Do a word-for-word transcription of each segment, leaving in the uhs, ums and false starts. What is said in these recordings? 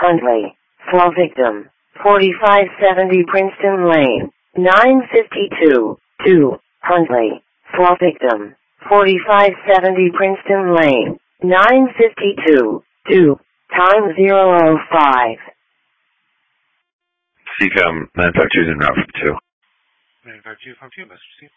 Huntley. Fall victim. forty-five seventy Princeton Lane. nine fifty-two. two. Huntley. Fall victim. forty-five seventy Princeton Lane. nine fifty-two. two. Time zero oh five. C C O M nine five two is en route from two. nine five two from two, Mister C.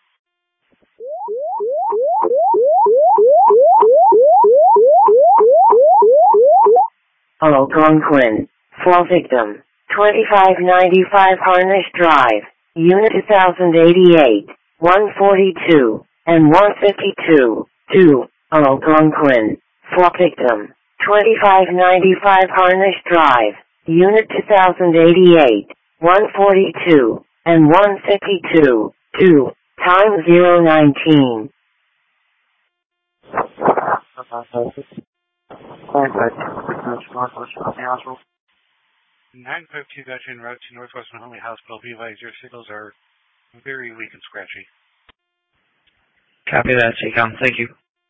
Algonquin. Fall victim. twenty-five ninety-five Harnish Drive. Unit two thousand eighty-eight. one forty-two. And one fifty-two. two. Algonquin. Fall victim. twenty-five ninety-five Harnish Drive. Unit two thousand eighty-eight. one forty-two. And one fifty-two. two. Time zero nineteen. nine five two got you en route to Northwestern Huntley Hospital. Be advised, your signals are very weak and scratchy. Copy that, C C O M. Thank you.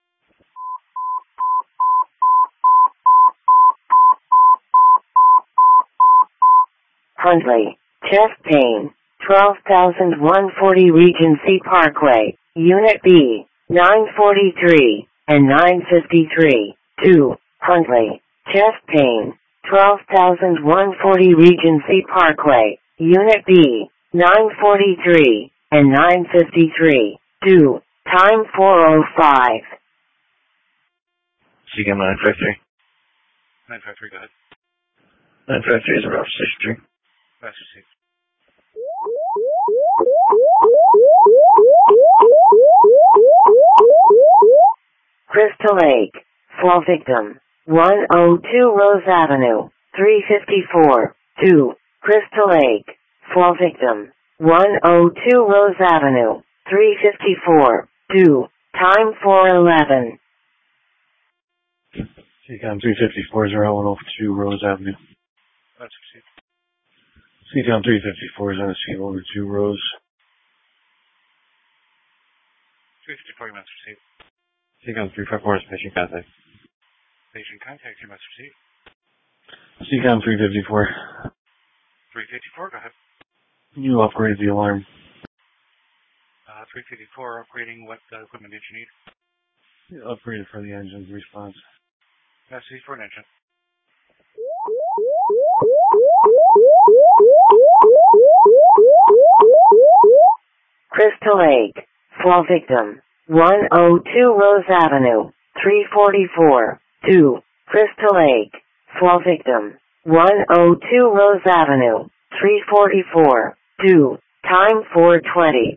Huntley. Chest pain. twelve thousand one hundred forty Regency Parkway. Unit B. nine forty-three. And nine fifty-three. two. Huntley. Chest pain. twelve thousand one hundred forty Regency Parkway. Unit B. nine forty-three. And nine fifty-three. two. Time four oh five. C C O M nine five three. nine five three, go ahead. nine five three is en route to Station three. Master C. Crystal Lake. Fall victim. one oh two Rose Avenue. three fifty-four. two. Crystal Lake. Fall victim. one oh two Rose Avenue. three fifty-four. two. Time four eleven. C C O M three fifty-four is around one oh two Rose Avenue. Master C. C C O M three fifty-four is on a scene over two Rose. three fifty-four, Master C. C C O M three five four is patient contact. Patient contact, you Master C. C C O M three fifty-four. three fifty-four, go ahead. You upgrade the alarm. Uh, three fifty-four, upgrading what uh, equipment did you need? You upgrade it for the engine's response. Master C for an engine. Crystal Lake. Fall victim. one oh two Rose Avenue. three forty-four. two. Crystal Lake. Fall victim. one oh two Rose Avenue. three forty-four. two. Time four twenty.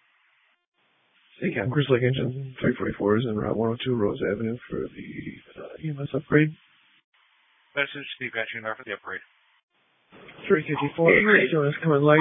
C C O M Crystal Lake Engine three forty-four is en route one oh two Rose Avenue for the uh, E M S upgrade. Master C got you in there for the upgrade. three fifty-four. Jonas coming light.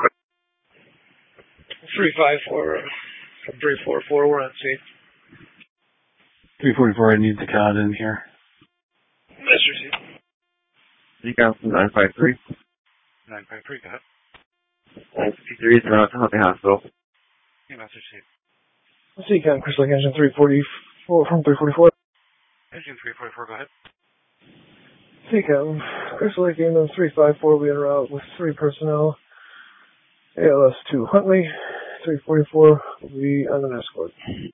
three five four from three forty-four. We're on scene. three forty-four. I need the C O D in here. Mister C. C C O M nine five three. nine five three, go ahead. nine fifty-three is en route to Huntley Hospital. Yeah, Master C. C C O M Crystal Lake Engine three forty-four from three forty-four. Engine three forty-four, go ahead. C C O M Crystal Lake Engine three five four. We en route with three personnel. A L S two Huntley. three forty-four will be on an escort.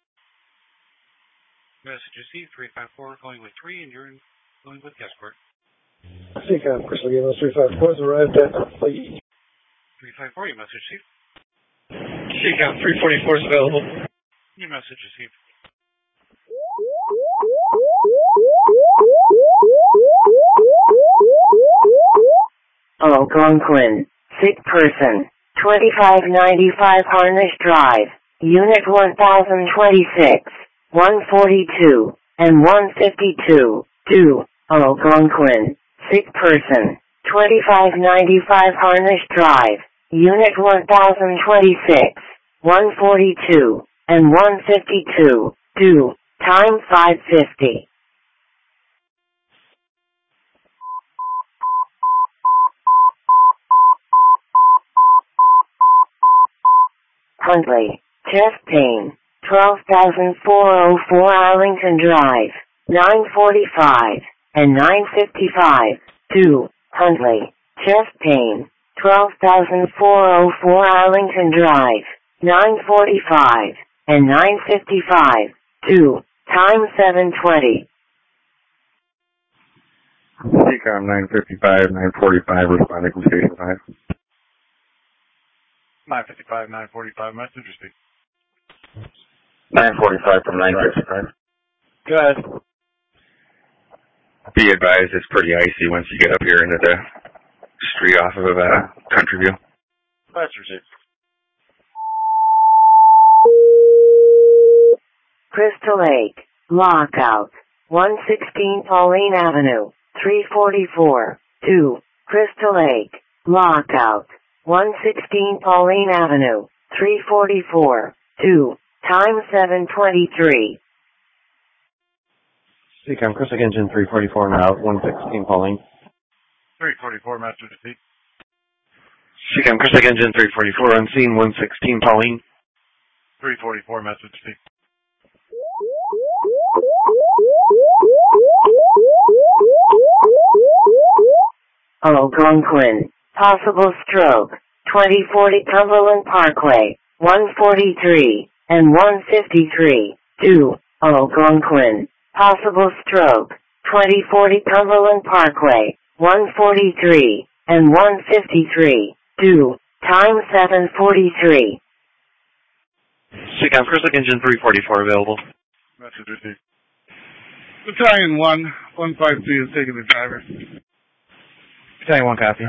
Message C three five four going with three, and you're going with the escort. C C O M Crystal Lake Engine three five four has arrived at Huntley. three five four, your message C. C C O M three forty-four is available. Your message received. Algonquin. Sick person. twenty-five ninety-five Harnish Drive. Unit one thousand twenty-six. one forty-two. And one fifty-two. two. Algonquin. Sick person. twenty-five ninety-five Harnish Drive. Unit one thousand twenty-six. one forty-two. And one fifty-two. two. Time five fifty. Huntley. Chest pain. twelve thousand four hundred four Arlington Drive. nine forty-five. And nine fifty-five. two. Huntley, chest pain, twelve thousand four hundred four Arlington Drive, nine forty-five, and nine fifty-five, two, time seven twenty. C COM nine fifty-five, nine forty-five, responding from Station five. nine fifty-five, nine forty-five, message received. nine forty-five from nine fifty-five. Go ahead. Be advised, it's pretty icy once you get up here into the street off of uh, Country View. Message received. Crystal Lake, lockout, one sixteen Pauline Avenue, three forty-four, two, Crystal Lake, lockout, one sixteen Pauline Avenue, three forty-four, two, time seven twenty-three. C COM, Crystal Lake Engine three forty-four now, one sixteen Pauline. three forty-four, message received. C COM, Crystal Lake Engine three forty-four on scene, one sixteen Pauline. three forty-four, message received. Algonquin, possible stroke, twenty forty Cumberland Parkway, one forty-three, and one fifty-three, two, Algonquin, possible stroke, twenty forty Cumberland Parkway, one forty-three, and one fifty-three, two, time seven forty-three. C COM, Crystal Lake Engine three forty-four available. Message received. Battalion one, one five three is taking the driver. Battalion one copy.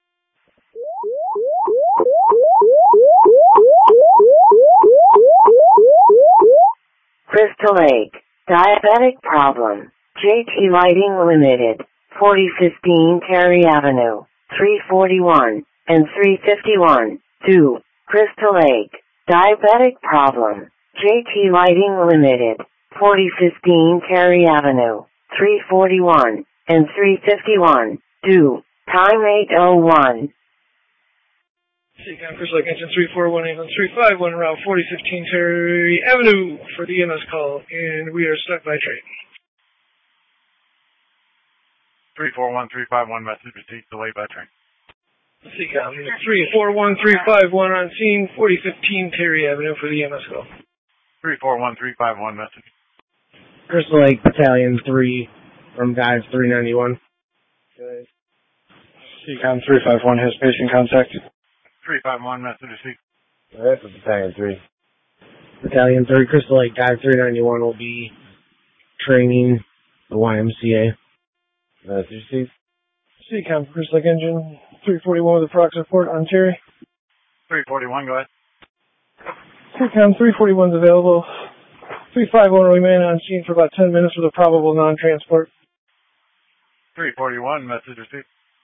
Crystal Lake, diabetic problem, J T Lighting Limited, forty fifteen Terry Avenue, three forty-one, and three fifty-one, two, Crystal Lake, diabetic problem, J T Lighting Limited, forty fifteen Terry Avenue, three forty-one, and three fifty-one, two, time eight oh one. C COM, Crystal Lake Engine three four one, England three five one, Route forty fifteen Terry Avenue for the E M S call, and we are stuck by train. three four one, three five one, message received, delayed by train. C COM, three four one, three five one on scene, forty fifteen Terry Avenue for the E M S call. three four one, three five one, message. Crystal Lake Battalion three from Guys three ninety-one. C COM three five one has patient contact. three five one, message received. That's Battalion three. Battalion three, Crystal Lake Guys three ninety-one will be training the Y M C A. Message received. C COM, Crystal Lake Engine three forty-one with a prox report on Terry. three forty-one, go ahead. C COM three forty-one is available. three five one will remain on scene for about ten minutes with a probable non-transport. three forty-one, message received.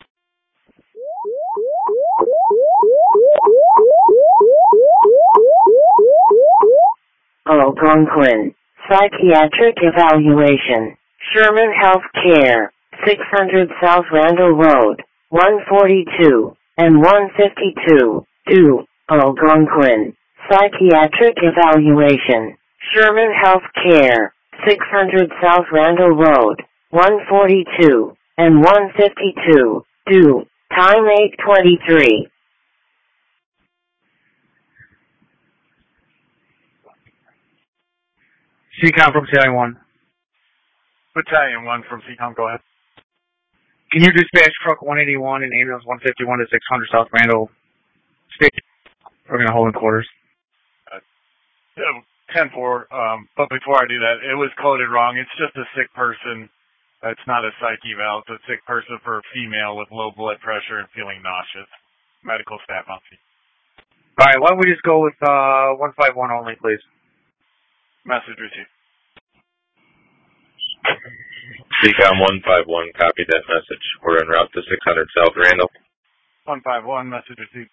Algonquin, psychiatric evaluation, Sherman Health Care, six hundred South Randall Road, one forty-two, and one fifty-two, two, Algonquin, psychiatric evaluation, Sherman Health Care, six hundred South Randall Road, one forty-two, and one fifty-two, two, time eight twenty-three. C COM from Battalion one. Battalion one from C COM, go ahead. Can you dispatch truck one eighty-one and ambulance one fifty-one to six hundred South Randall Station? We're going to hold in quarters. Uh, ten four, um, but before I do that, it was coded wrong. It's just a sick person. It's not a psych eval. It's a sick person for a female with low blood pressure and feeling nauseous. Medical staff on scene. All right, why don't we just go with uh, one five one only, please? Message received. C COM one five one, copied that message. We're en route to six hundred South Randall. one five one, message received.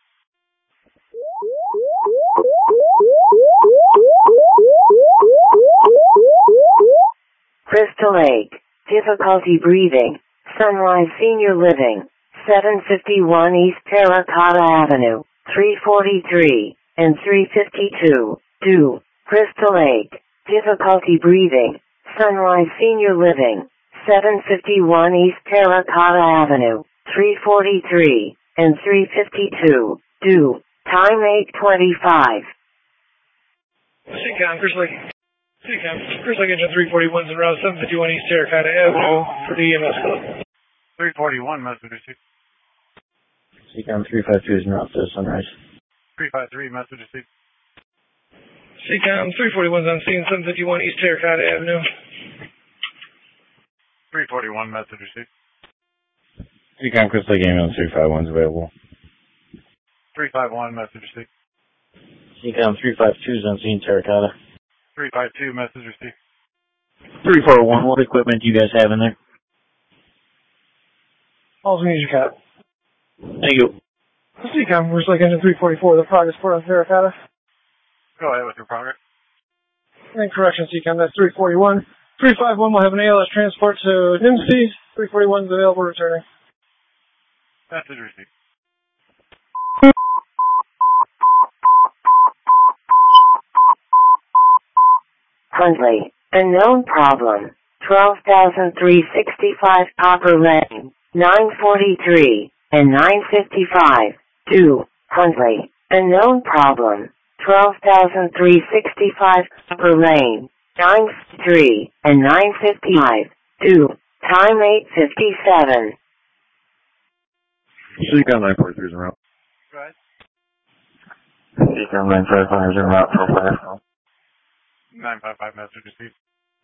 Crystal Lake, difficulty breathing, Sunrise Senior Living, seven fifty-one East Terracotta Avenue, three forty-three, and three fifty-two, two, Crystal Lake, difficulty breathing, Sunrise Senior Living, seven fifty-one East Terracotta Avenue, three forty-three, and three fifty-two. Due. Time eight twenty-five. C-Com, Chris Lake. C-Com, Chris Lake Engine three forty-one's en route seven fifty-one East Terracotta Avenue for the E M S code. three forty-one, message received. C-Com three five two is en route to Sunrise. three five three, message received. C-Com three forty-one's on scene seven fifty-one East Terracotta Avenue. three forty-one, message received. C-Com Chris Lake Ambulance three five one's available. three five one, message received. C-Com three five two is on scene Terracotta. three five two, message received. three four one, what equipment do you guys have in there? All's we need your cat. Thank you. C-Com, Chris Lake Engine three forty-four, the progress port on Terracotta. Go ahead with your progress. And correction, C-Com, that's three forty-one. three five one will have an A L S transport to Nimsey. three forty-one is available returning. Message received. Huntley, unknown problem. twelve thousand three hundred sixty-five Upper Lane, nine forty-three, and nine fifty-five. Two. Huntley, unknown problem. twelve thousand three hundred sixty-five Upper Lane, nine fifty-three, and nine fifty-five. Two. Time eight fifty-seven. C-Com nine forty-three is en route. Go ahead. C-Com nine five five is en route for fire. nine five five, message received.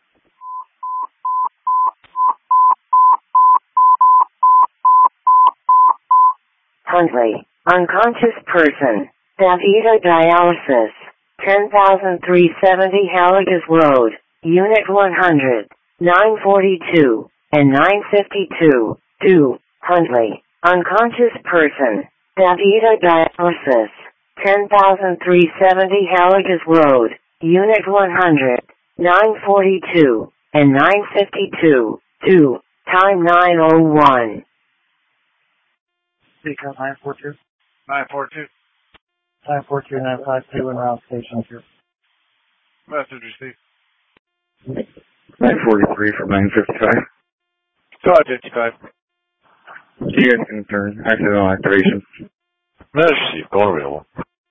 Huntley, unconscious person. Davida dialysis. ten thousand three hundred seventy Halligas Road, Unit one hundred, nine forty-two, and nine fifty-two. Two. Huntley, unconscious person. Davida dialysis. ten thousand three hundred seventy Halligas Road, Unit one hundred, nine forty-two, and nine fifty-two. Two. Time nine oh one. C-Com nine four two. nine four two. nine four two nine five two en route station here. Message received. nine forty-three from nine fifty-five. Go ahead, fifty-five. You guys can turn accidental activation. Message received. Going available.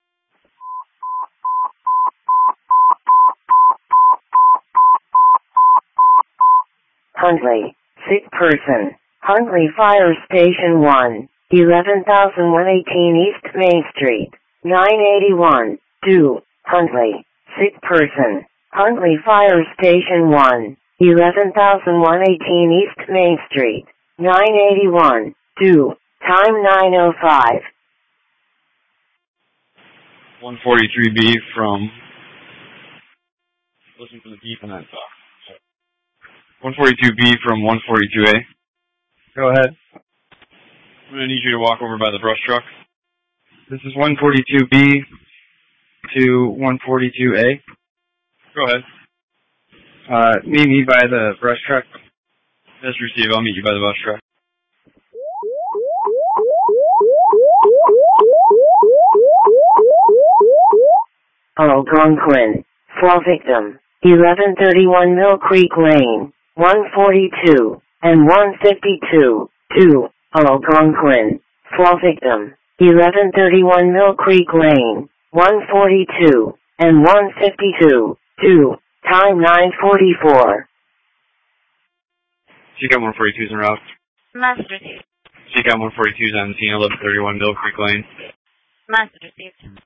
Huntley, sick person. Huntley Fire Station one, eleven thousand one hundred eighteen East Main Street, nine eighty-one. Two. Huntley, sick person. Huntley Fire Station one, eleven thousand one hundred eighteen East Main Street, nine eighty-one. Two. Time nine oh five. one forty-three B from... Listen for the beep and then talk. one forty-two B from one forty-two A. Go ahead. I'm going to need you to walk over by the brush truck. This is one forty-two B to one forty-two A. Go ahead. Uh, meet me by the brush truck. Yes, receive. I'll meet you by the bus truck. Algonquin. Fall victim. eleven thirty-one Mill Creek Lane, one forty-two, and one fifty-two. Two. Algonquin. Fall victim. eleven thirty-one Mill Creek Lane, one forty-two, and one fifty-two. Two. Time nine forty-four. C-Com one forty-two is en route. Message received. C-Com one forty-two is on scene, eleven thirty-one Mill Creek Lane. Message received.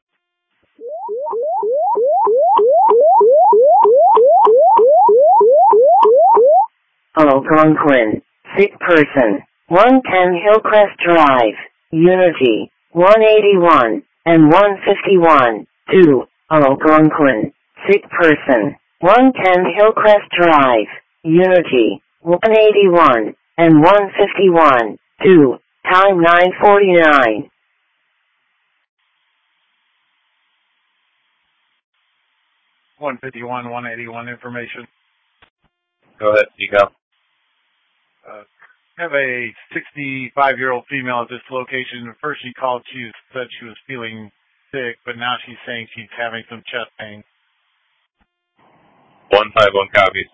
Algonquin. Sick person. one ten Hillcrest Drive, Unity, one eighty-one, and one fifty-one. Two. Algonquin. Sick person. one ten Hillcrest Drive, Unity, one eighty-one, and one fifty-one. Two. Time nine forty-nine. one fifty-one, one eighty-one information. Go ahead, C-Com. Uh, I have a sixty-five-year-old female at this location. First she called, she said she was feeling sick, but now she's saying she's having some chest pain. one five one copies.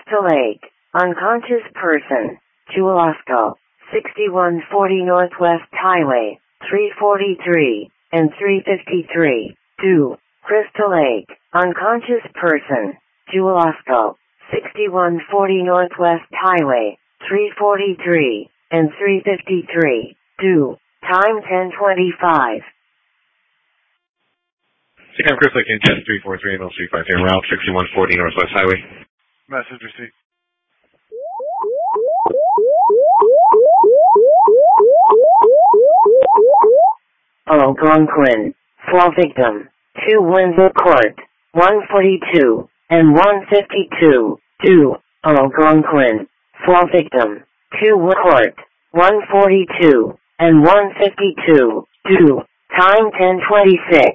Crystal Lake, unconscious person, Jewel-Osco, sixty-one forty Northwest Highway, three forty-three, and three fifty-three. two. Crystal Lake, unconscious person, Jewel-Osco, sixty-one forty Northwest Highway, three forty-three, and three fifty-three. two. Time ten twenty-five. Second Crystal Lake, Intent three four three, L three five three, route sixty-one forty Northwest Highway. Message received. Algonquin, fall victim, two Windsor Court, one forty-two, and one fifty-two. two. Algonquin, fall victim, two Windsor Court, one forty-two, and one fifty-two. two. Time ten twenty-six.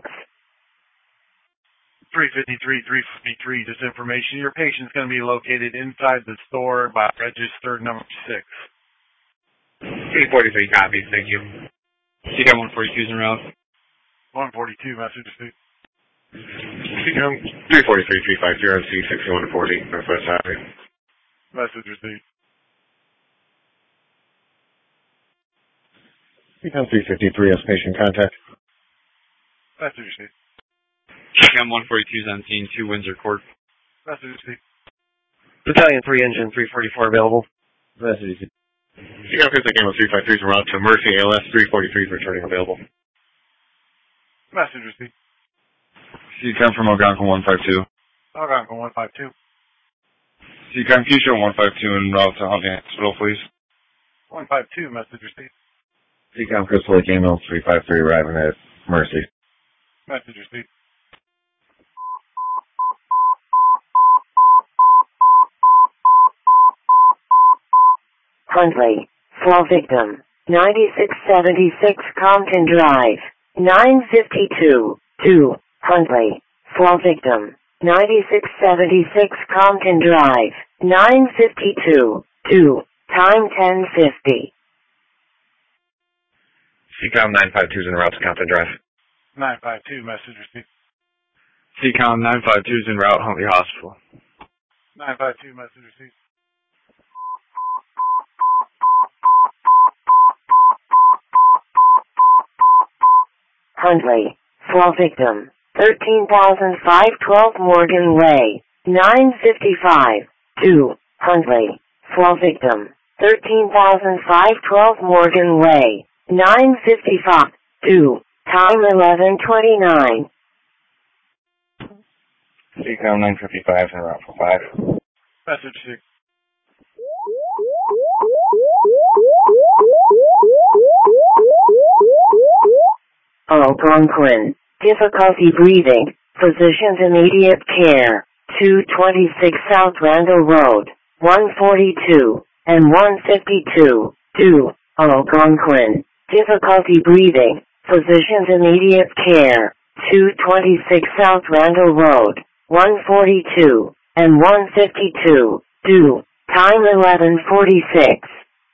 three fifty-three, three fifty-three, this information. Your patient's going to be located inside the store by register number six. three forty-three copies, thank you. C CAM one forty-two is en route. one forty-two, message received. C CAM three forty-three, three five zero, C sixty-one forty Northwest Highway. Message received. C CAM three fifty-three has patient contact. Message received. C CAM one forty-two is on scene, two Windsor Court. Message received. Battalion three, engine three forty-four available. Message received. C CAM Crystal Lake, Ambulance three five three is en route to Mercy, A L S three forty-three is returning available. Message received. C CAM from Algonquin one five two. Algonquin one five two. C CAM Keisha one five two en route to Huntley Hospital, please. one five two, message received. C CAM Crystal Lake, Ambulance three five three arriving at Mercy. Message received. Huntley, fall victim, ninety-six seventy-six Compton Drive, nine fifty-two. two. Huntley, fall victim, ninety-six seventy-six Compton Drive, nine fifty-two. two. Time ten fifty. C CAM nine five two is en route to Compton Drive. nine five two, message received. C CAM nine five two is en route, Huntley Hospital. nine five two, message received. Huntley, fall victim, thirteen thousand five hundred twelve Morgan Way, nine fifty-five. two. Huntley, fall victim, thirteen thousand five hundred twelve Morgan Way, nine fifty-five. two. Time eleven twenty-nine. C CAM nine fifty-five is en route for five. Message received. Algonquin, difficulty breathing, physician's immediate care, two twenty-six South Randall Road, one forty-two, and one fifty-two. two. Algonquin, difficulty breathing, physician's immediate care, two twenty-six South Randall Road, one forty-two, and one fifty-two. two. Time eleven forty-six.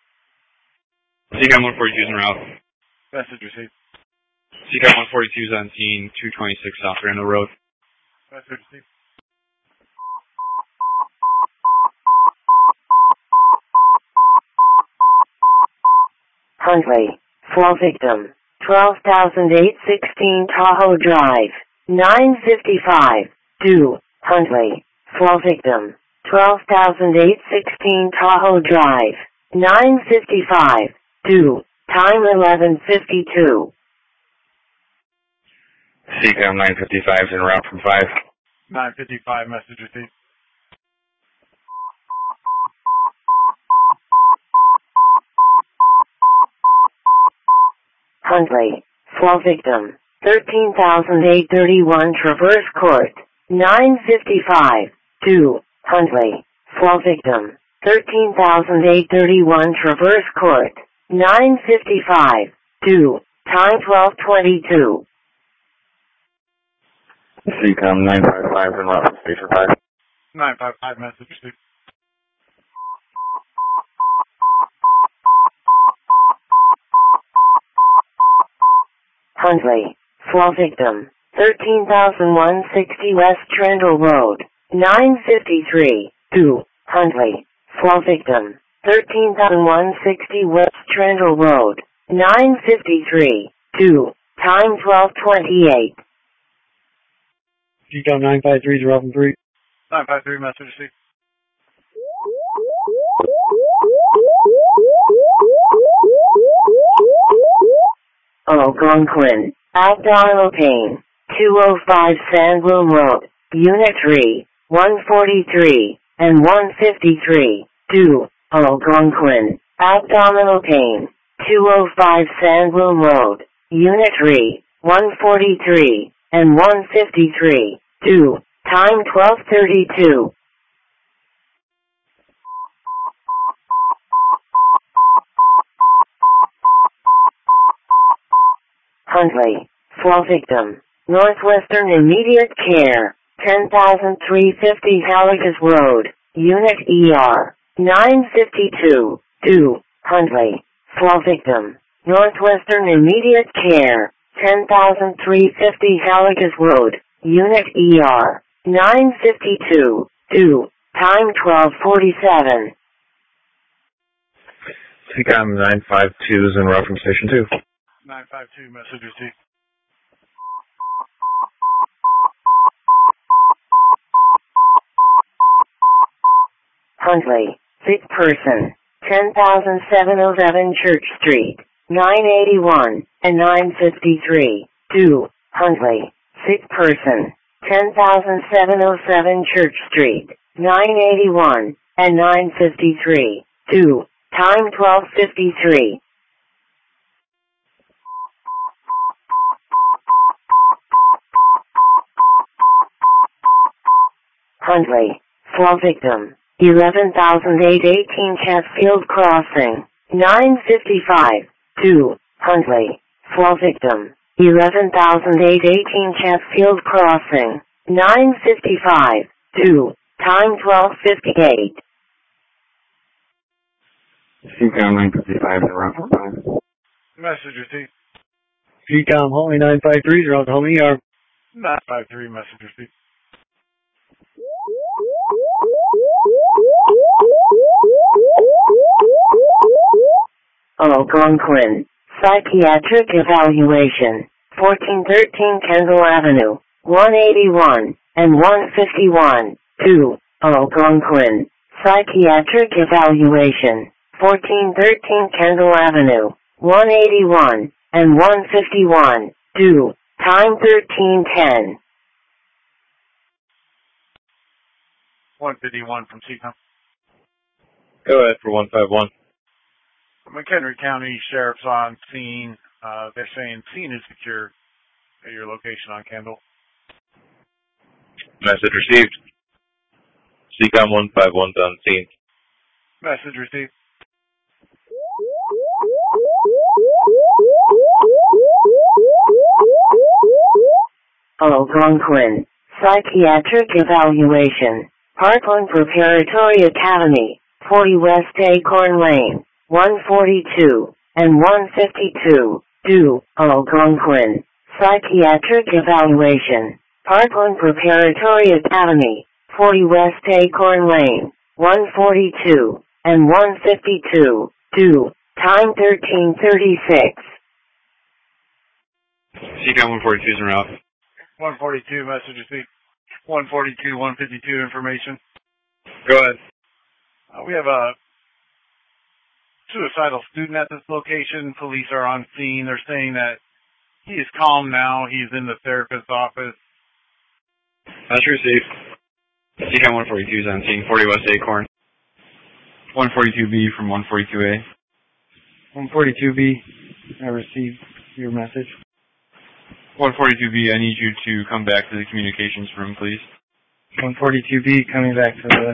C CAM one forty-two is en route. Message received. C CAM one forty-two is on scene, two twenty-six South Randall Road. Message received. Huntley, fall victim, twelve thousand eight hundred sixteen Tahoe Drive, nine fifty-five. two. Huntley, fall victim, twelve thousand eight hundred sixteen Tahoe Drive, nine fifty-five. two. Time eleven fifty-two. C CAM nine fifty-five is en route from five. nine fifty-five, message received. Huntley, fall victim, thirteen thousand eight hundred thirty-one Traverse Court, nine fifty-five. two. Huntley, fall victim, thirteen thousand eight hundred thirty-one Traverse Court, nine fifty-five. two. Time twelve twenty-two. C CAM nine five five is en route for Station five. nine five five, message received. Huntley, fall victim, thirteen thousand one hundred sixty West Trendle Road, nine fifty-three. two. Huntley. Flow victim. thirteen thousand one hundred sixty West Trendle Road. nine fifty-three. two. Time twelve twenty-eight. G COM nine five three is Ralph three. nine five three, message received. Algonquin. Abdominal pain. two oh five Sandbloom Road. Unit three. one forty-three and one fifty-three. two. Algonquin. Abdominal pain. two oh five Sandbloom Road. Unit three. one forty-three and one fifty-three. two. Time twelve thirty-two. Huntley. Flow victim. Northwestern Immediate Care. ten thousand three hundred fifty Haligas Road. Unit E R. nine fifty-two. two. Huntley. Flow victim. Northwestern Immediate Care. ten thousand three hundred fifty Haligas Road. Unit E R. nine fifty-two. two. Time twelve forty-seven. C COM nine five two is en route from Station two. nine five two, message received. Huntley. Sick person. ten thousand seven hundred eleven Church Street. nine eighty-one and nine fifty-three. two. Huntley. Sick person. ten thousand seven hundred seven Church Street. nine eighty-one and nine fifty-three. two. Time twelve fifty-three. Huntley. Flow victim. eleven thousand eight hundred eighteen Chatfield Crossing. nine fifty-five. two. Huntley. Flow victim. eleven thousand eight hundred eighteen Chatfield Crossing. nine fifty-five. two. Time twelve fifty-eight. C COM nine fifty-five is en route from five. Message received. G COM Homie nine five three is Ralph Home E R. nine five three, message received. Algonquin. Psychiatric evaluation. fourteen thirteen Kendall Avenue. one eighty-one and one fifty-one. two. Algonquin. Psychiatric evaluation. fourteen thirteen Kendall Avenue. one eighty-one and one fifty-one. two. Time thirteen ten. one fifty-one from C COM. Go ahead for one five one. McHenry County Sheriff's on scene. Uh, they're saying scene is secure at your location on Kendall. Message received. C COM one five one's on scene. Message received. Algonquin. Psychiatric evaluation. Parkland Preparatory Academy. forty West Acorn Lane. one forty-two and one fifty-two. two. Algonquin. Psychiatric evaluation. Parkland Preparatory Academy. forty West Acorn Lane. one forty-two and one fifty-two. two. Time thirteen thirty-six. C COM one forty-two is en route. one forty-two, message received. one forty-two, one fifty-two information. Go ahead. Uh, we have a suicidal student at this location. Police are on scene. They're saying that he is calm now. He's in the therapist's office. That's received. C COM one forty-two is on scene. forty West Acorn. one forty-two B from one forty-two A. one forty-two B, I received your message. one forty-two B, I need you to come back to the communications room, please. one forty-two B, coming back to the...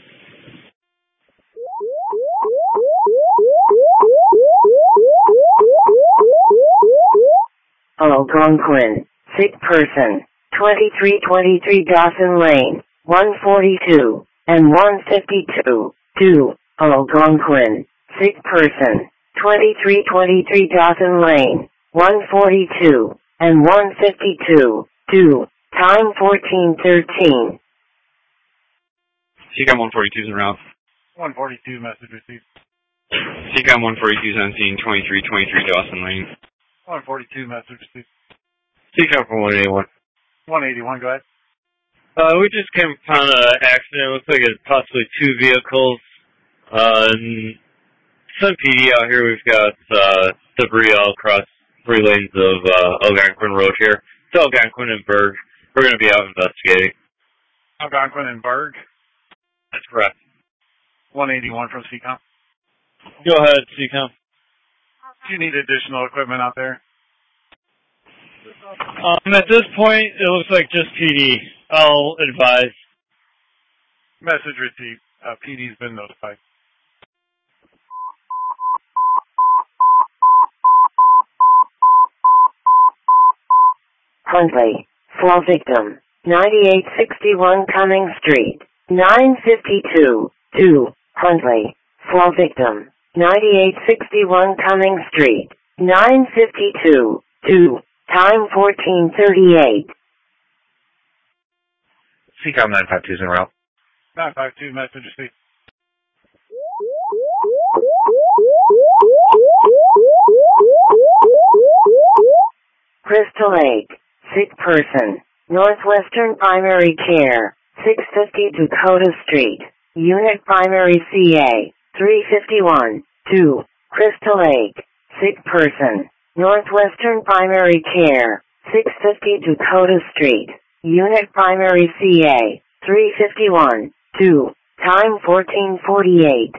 Algonquin. Sick person. twenty-three twenty-three Dawson Lane. one forty-two and one fifty-two. two. Algonquin. Sick person. twenty-three twenty-three Dawson Lane. one forty-two and one fifty-two. two. Time fourteen thirteen. C COM one forty-two is en route. one forty-two, message received. C COM one forty-two is on scene, twenty-three twenty-three Dawson Lane. one forty-two, message received. C COM from one eighty-one. one eighty-one, go ahead. Uh, we just came upon an accident. It looks like it's possibly two vehicles. Uh, and some P D out here. We've got, uh, debris all across three lanes of, uh, Algonquin Road here. It's Algonquin and Berg. We're gonna be out investigating. Algonquin and Berg? That's correct. one eighty-one from C COM. Go ahead, C COM. Do you need additional equipment out there? Um, at this point, it looks like just P D. I'll advise. Message received. Uh, P D's been notified. Huntley, flow victim, ninety-eight sixty-one Cumming Street, nine fifty-two, two, Huntley, flow victim, ninety-eight sixty-one Cumming Street, nine fifty-two, two, time fourteen thirty-eight. C COM nine five two is en route. nine five two, message received. Crystal Lake, sick person, Northwestern Primary Care, six fifty Dakota Street, Unit Primary C A, three fifty-one, two, Crystal Lake, sick person, Northwestern Primary Care, six fifty Dakota Street, Unit Primary C A, three fifty-one, two, time fourteen forty-eight.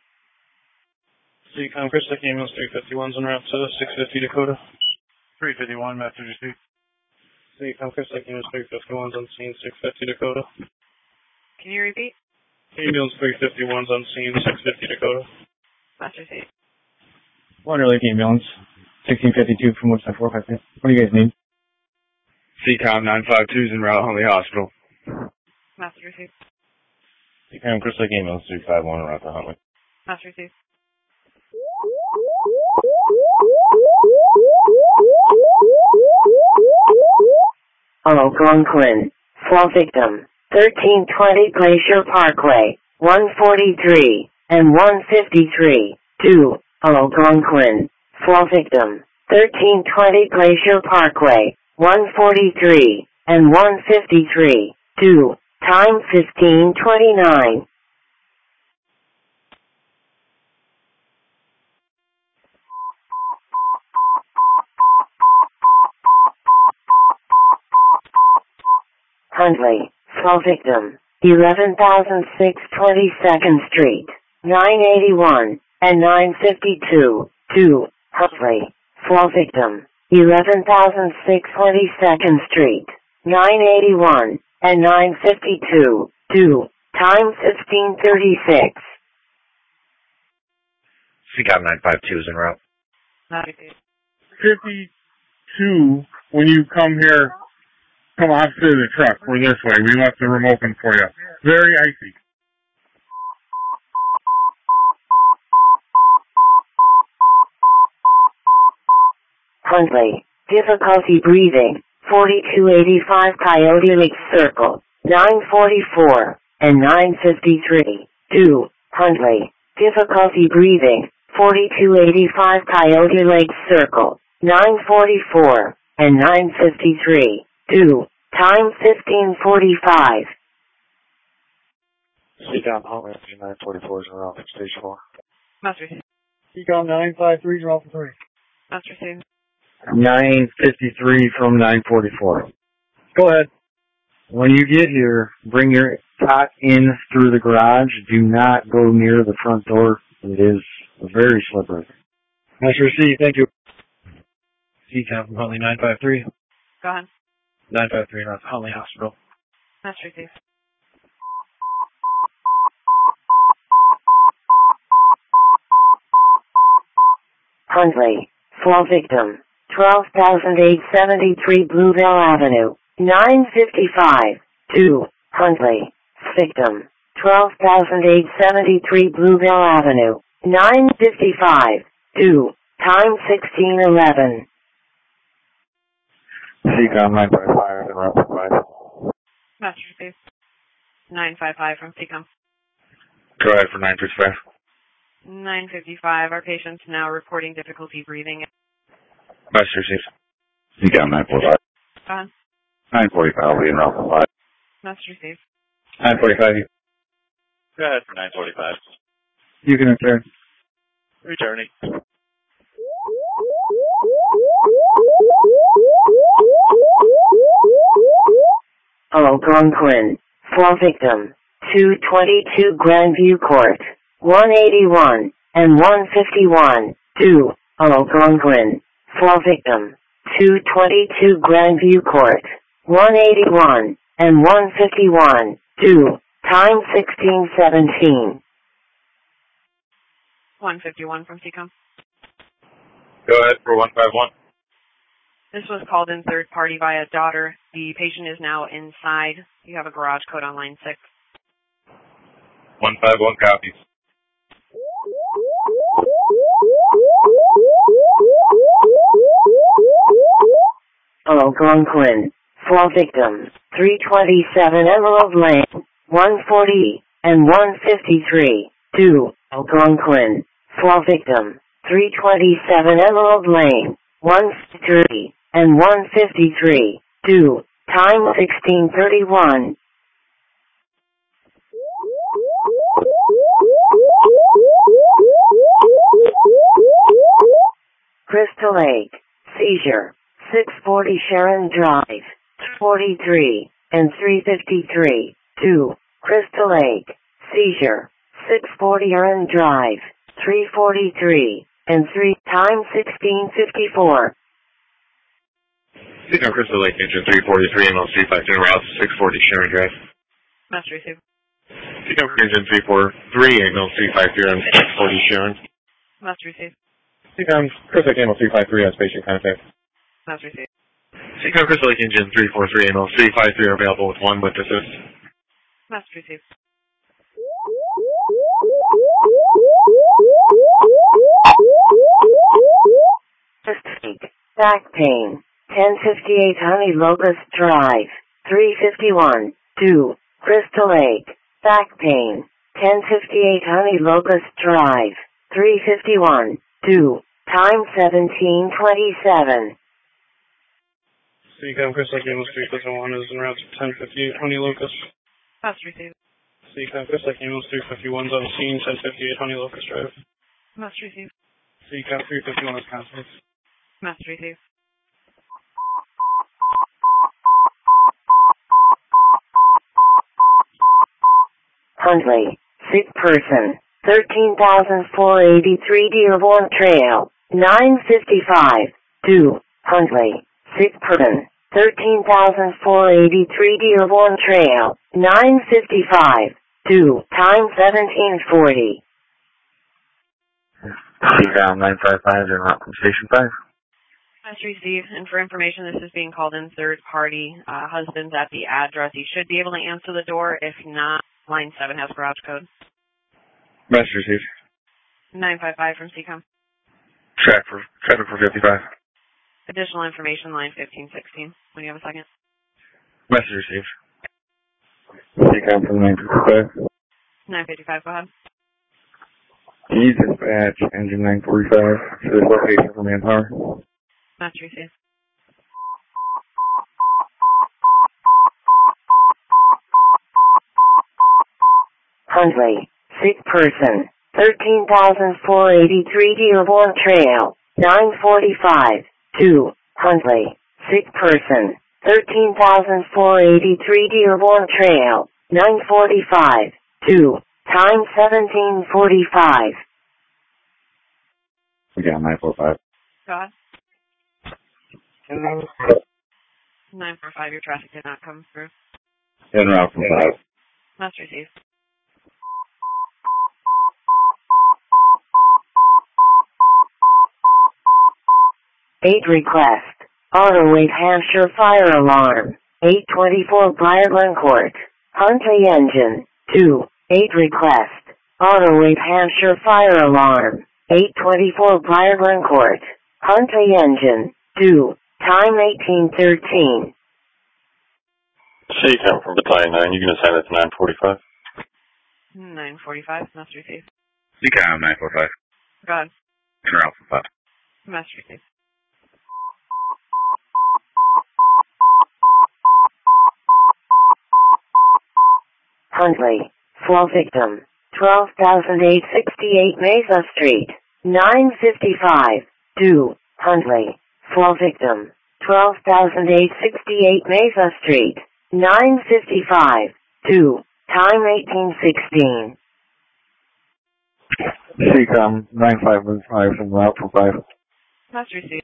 C COM, Crystal Lake Ambulance three fifty-one's en route to six fifty Dakota. three fifty-one, message received. C COM, Crystal Lake Ambulance three fifty-one's on scene, six fifty Dakota. Can you repeat? Ambulance three fifty-one's on scene, six fifty Dakota. Message received. Wonder Lake Ambulance, sixteen fifty-two from Woodside four five two. What do you guys need? C COM nine five two is en route, Huntley Hospital. Message received. C COM Crystal Lake Ambulance three five one en route to Huntley. Message received. Algonquin, flow victim, thirteen twenty Glacier Parkway, one forty-three, and one fifty-three, two, Algonquin, flow victim, thirteen twenty Glacier Parkway, one forty-three, and one fifty-three, two, time fifteen twenty-nine. Huntley, flow victim, eleven thousand six hundred twenty-second Street, nine eighty-one, and nine fifty-two, two, Huntley, flow victim, eleven thousand six hundred twenty-second Street, nine eighty-one, and nine fifty-two, two, time fifteen thirty-six. C COM nine five two is en route. fifty-two, when you come here, come opposite of the truck. We're this way. We left the room open for you. Very icy. Huntley, difficulty breathing, forty-two eighty-five Coyote Lake Circle, nine forty-four, and nine fifty-three, two, Huntley, difficulty breathing, forty-two eighty-five Coyote Lake Circle, nine forty-four, and nine fifty-three, two, time fifteen forty-five. C COM Huntley nine forty-four is en route from stage four. Message received. C COM nine five three is en route for three. Message received. nine fifty-three from nine forty-four. Go ahead. When you get here, bring your cot in through the garage. Do not go near the front door. It is very slippery. Message received. Thank you. C COM from Huntley nine five three. Go ahead. nine five three, North Huntley Hospital. Message received. Huntley, flow victim, twelve thousand eight hundred seventy-three Blueville Avenue, nine fifty-five, two, Huntley, victim, twelve thousand eight hundred seventy-three Blueville Avenue, nine fifty-five, two, time sixteen eleven. C COM nine five five en route to five. Message received. nine five five from C COM. Go ahead for nine fifty-five. nine fifty-five. Our patient's now reporting difficulty breathing. Message received. C CAM nine forty-five. Go on. nine forty-five, I'll be in route for five. Message received. nine forty-five. Go ahead for nine forty-five. You can return. Returning. Algonquin. For victim. two twenty-two Grandview Court. one eighty-one and one fifty-one. two. Algonquin. For victim. two twenty-two Grandview Court. one eighty-one and one fifty-one. two. Time sixteen seventeen. one fifty-one from C COM. Go ahead for one five one. This was called in third party by a daughter. The patient is now inside. You have a garage code on line six. one five one copies. Algonquin. For victim. three twenty-seven Emerald Lane. one forty and one fifty-three. two. Algonquin. For victim. three twenty-seven Emerald Lane. one fifty-three and one fifty-three. two. Time sixteen thirty-one. Crystal Lake. Seizure. six forty Sharon Drive. forty-three and three fifty-three. two. Crystal Lake. Seizure. six forty Sharon Drive. three forty-three and three. Time sixteen fifty-four. C COM Crystal Lake Engine three forty-three, M L C five ten route six forty Sharon Drive. Message received. C COM Engine three forty-three, M L C five zero, six forty Sharon. Message received. C COM Crystal Lake M L C five three, has patient contact. Message received. C COM Crystal Lake Engine three forty-three, M L C five three available with one with assist. Message received. Back pain. ten fifty-eight Honey Locust Drive. three fifty-one. two. Crystal Lake. Back pain. ten fifty-eight Honey Locust Drive. three fifty-one. two. Time seventeen twenty-seven. C COM Crystal Lake Amos three fifty-one is en route to ten fifty-eight Honey Locust. Message received. C COM Crystal Lake Amos three fifty-one is on scene, ten fifty-eight Honey Locust Drive. Message received. C COM three fifty-one is contact. Message received. Huntley. Sick person. thirteen thousand four hundred eighty-three Dearborn Trail. nine fifty-five. two. Huntley. Sick person. thirteen thousand four hundred eighty-three Dearborn Trail. nine fifty-five. two. Time seventeen forty. C COM nine five five, en route from Station five. Message received. And for information, this is being called in third party. Uh, husband's at the address. He should be able to answer the door. If not, line seven has garage code. Message received. nine five five from C COM. Track for, traffic for fifty-five. Additional information, line fifteen sixteen. When you have a second. Message received. C COM from nine fifty-five. nine fifty-five, go ahead. Can you dispatch engine nine forty-five to this location for manpower? Message received. Huntley. Sick person. thirteen thousand four hundred eighty-three Dearborn Trail. nine forty-five. two. Huntley. Sick person. thirteen thousand four hundred eighty-three Dearborn Trail. nine forty-five. two. Time seventeen forty-five. We got nine four five. Go ahead. nine four five, your traffic did not come through. En route from five. Message received. eight request. Auto eight Hampshire fire alarm. eight twenty-four Briarland Court. Huntley engine. two. eight request. Auto eight Hampshire fire alarm. eight twenty-four Briarland Court. Huntley engine. two. Time eighteen thirteen. C COM from Battalion nine, you can assign it to nine forty-five. nine forty-five, must receive. C C A M nine four five. Go ahead. En route for five. Must receive. Huntley. Flow victim. twelve thousand eight hundred sixty-eight Mesa Street. nine fifty-five. Do. Huntley. Flow victim. twelve thousand eight hundred sixty-eight Mesa Street. nine fifty-five. Do. Time eighteen sixteen. C C A M nine five five en route for five. Must receive.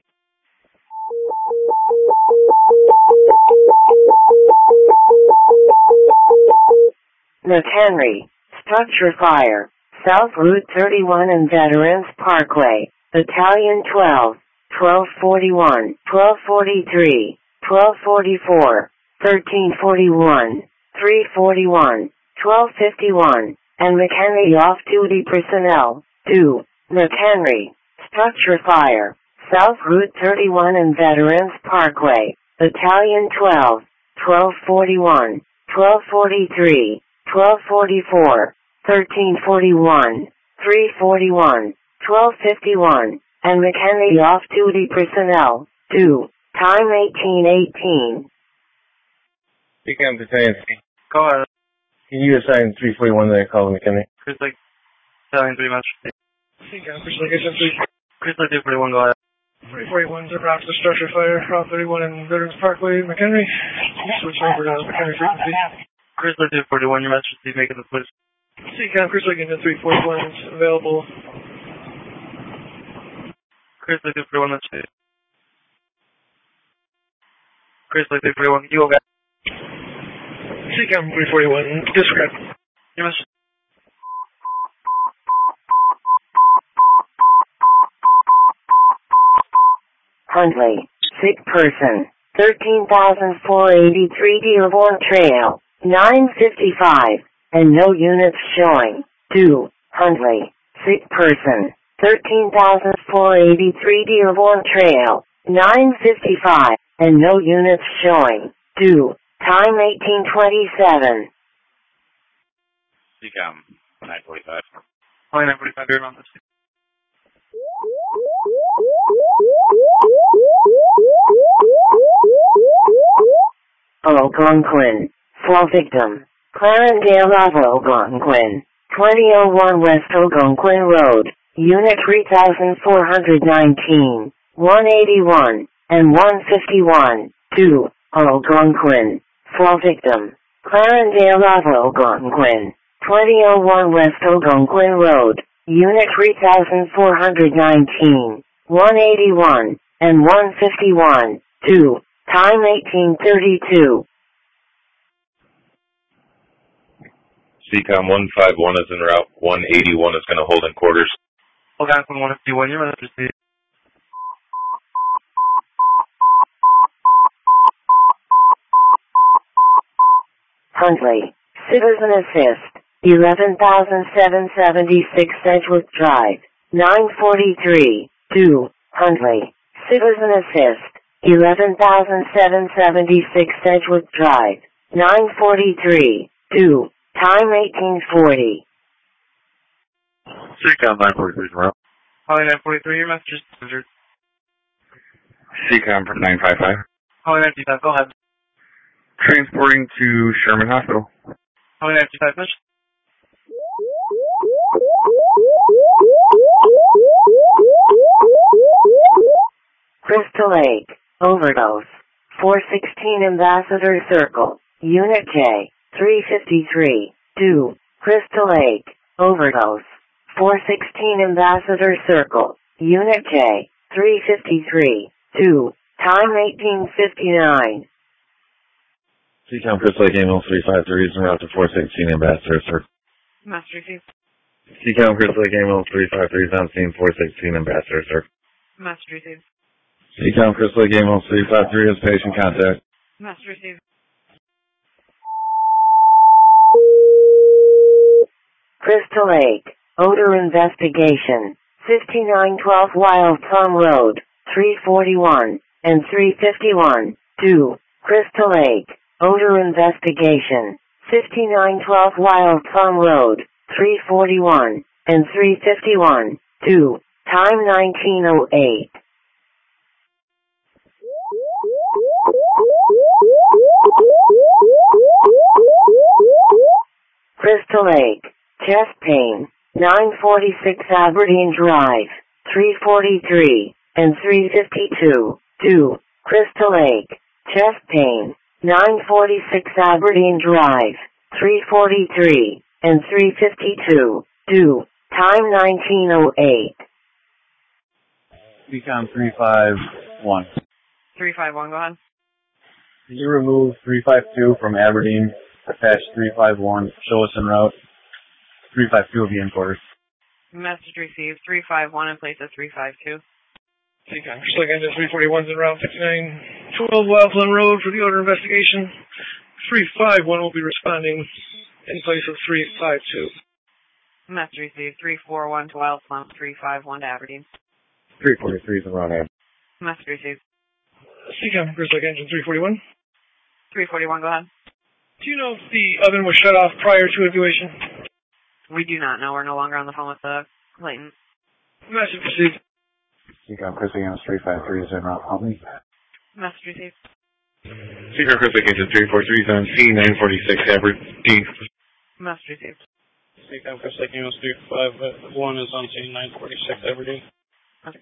McHenry. Structure fire. South Route thirty-one and Veterans Parkway. Battalion twelve. twelve forty-one. twelve forty-three. twelve forty-four. thirteen forty-one. three forty-one. twelve fifty-one. And McHenry off-duty personnel. Do. McHenry. Structure fire. South Route thirty-one and Veterans Parkway. Battalion twelve. twelve forty-one. twelve forty-three. twelve forty-four. thirteen forty-one. three forty-one. twelve fifty-one. And McHenry off-duty personnel. Do. Time eighteen eighteen. C C A M Battalion C. Go ahead. Can you assign three forty-one that I called McKinley? Chris Lake, Battalion three, Master C. C C A M, Chris Lake, S M three. Chris Lake, two forty-one, go ahead. three forty-one, zip route to the structure fire, Route thirty-one and Veterans Parkway, McHenry. Switch over to McHenry frequency. Chris Lake, two forty-one, your Master C, making the switch. C C A M, Chris Lake, into three forty-one is available. Chris Lake, two forty-one, Master C. Chris Lake, two forty-one, you go back. C C A M, three forty-one, disregard. Your Master C. Huntley. Sick person. thirteen thousand four hundred eighty-three Dearborn Trail. nine fifty-five. And no units showing. Do. Huntley. Sick person. thirteen thousand four hundred eighty-three Dearborn Trail. nine fifty-five. And no units showing. Do. Time eighteen twenty-seven. C C A M nine forty-five. Only nine forty-five, you're on the C. Algonquin. Flow victim. Clarendale of Algonquin. twenty oh one West Algonquin Road. Unit three thousand four hundred nineteen. one eighty-one. And one fifty-one. Do. Algonquin. Flow victim. Clarendale of Algonquin. twenty oh one West Algonquin Road. Unit three thousand four hundred nineteen. one eighty-one. And one fifty-one. Do. Time eighteen thirty-two. C C A M one five one is en route. one eighty-one is going to hold in quarters. Algonquin one fifty-one, your Master C. Huntley. Citizen Assist. eleven thousand seven hundred seventy-six Sedgwick Drive. nine forty-three. Do. Huntley. Citizen Assist. eleven thousand seven hundred seventy-six Sedgwick Drive. nine forty-three. Do. Time eighteen forty. C C A M nine forty-three is en route. Holly nine forty-three, your Master C. C C A M nine five five. Holly nine fifty-five, go ahead. Transporting to Sherman Hospital. Holly nine fifty-five, Master. Crystal Lake. Overdose. four sixteen Ambassador Circle. Unit J. three fifty-three. Do. Crystal Lake. Overdose. four sixteen Ambassador Circle. Unit J. three fifty-three. Do. Time eighteen fifty-nine. C C A M Crystal Lake Ambulance three five three is en route to four sixteen Ambassador Circle. Master C. C C A M Crystal Lake Ambulance three five three is on scene four sixteen Ambassador Circle. Master C. C C A M Crystal Lake Ambulance three five three is patient contact. Master C. Crystal Lake. Odor investigation. fifty-nine twelve Wild Plum Road. three forty-one. And three fifty-one. Do. Crystal Lake. Odor investigation. fifty-nine twelve Wild Plum Road. three forty-one, and three fifty-one. two. Time nineteen oh eight. Crystal Lake, chest pain, nine forty-six Aberdeen Drive, three forty-three, and three fifty-two. two. Crystal Lake, chest pain, nine forty-six Aberdeen Drive, three forty-three, and three fifty-two. two. Time nineteen oh eight. Econ three five one. three five one, go ahead. Can you remove three five two from Aberdeen, attach three five one, show us en route? three five two will be in quarters. Message received. three five one in place of three five two. Seacon, Select Engine three forty-one's en route fifty-nine twelve Wildflown Road for the order investigation. three five one will be responding in place of three five two. Message received. three four one to Wildflown, three five one to Aberdeen. three forty-three is en route Ab. Message received. Seacon, Select Engine three forty-one. three forty-one, go ahead. Do you know if the oven was shut off prior to evacuation? We do not know. We're no longer on the phone with the Clayton. Message received. Seacon, Chris Again, three five three is en route. Help me. Message received. Seacon, Chris Again, three four three is on C nine forty-six Aberdeen. Message received. Seacon, Chris Again, three five one is on C nine forty-six Aberdeen. Okay.